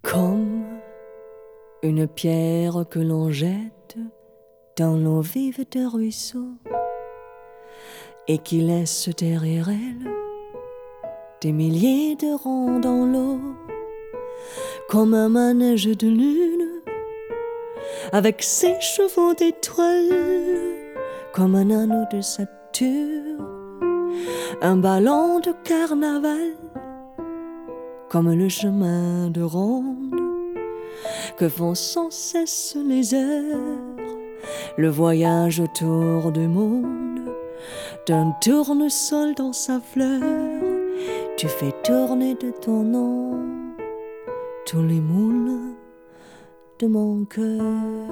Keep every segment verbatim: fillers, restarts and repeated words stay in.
Comme une pierre que l'on jette dans l'eau vive d'un ruisseau et qui laisse derrière elle des milliers de ronds dans l'eau, comme un manège de lune avec ses chevaux d'étoiles, comme un anneau de Saturne, un ballon de carnaval, comme le chemin de ronde que font sans cesse les heures, le voyage autour du monde d'un tournesol dans sa fleur. Tu fais tourner de ton nom tous les moules de mon cœur,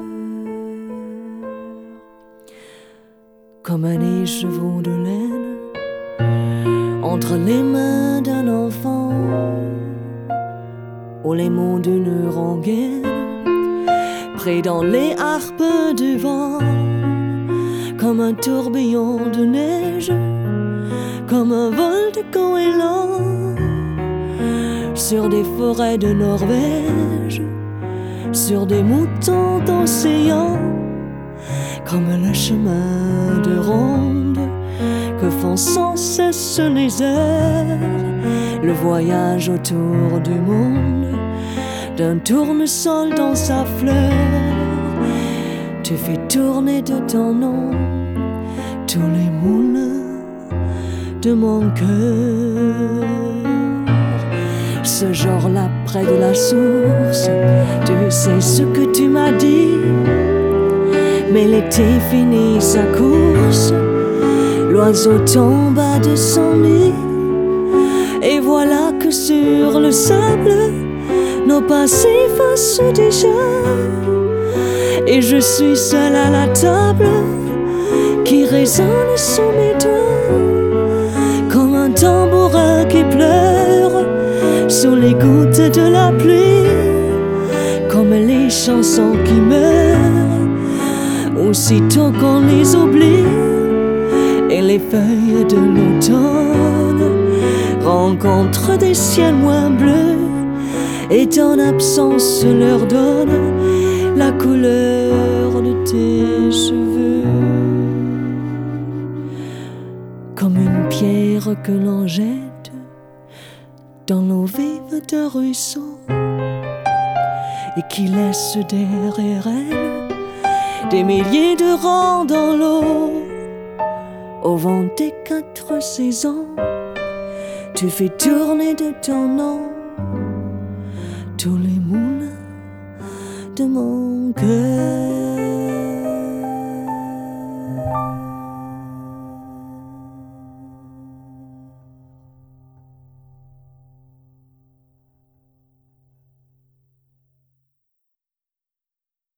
comme un écheveau de laine entre les mains d'un enfant, ou les mots d'une rengaine pris dans les harpes du vent, comme un tourbillon de neige, comme un vol de goéland sur des forêts de Norvège, sur des moutons d'océan, comme le chemin de ronde que font sans cesse les heures, le voyage autour du monde d'un tournesol dans sa fleur. Tu fais tourner de ton nom tous les moulins de mon cœur. Ce jour-là, près de la source, tu sais ce que tu m'as dit, mais l'été finit sa course, l'oiseau tomba de son nid, et voilà que sur le sable nos pas s'effacent déjà, et je suis seule à la table qui résonne sous mes doigts, comme un tambourin qui pleure sous les gouttes de la pluie, comme les chansons qui meurent aussitôt qu'on les oublie, et les feuilles de l'automne rencontrent des ciels moins bleus, et ton absence leur donne la couleur de tes cheveux, comme une pierre que l'on jette dans l'eau vive d'un ruisseau et qui laisse derrière elle des milliers de rangs dans l'eau. Au vent des quatre saisons, tu fais tourner de ton nom tous les moulins de mon cœur.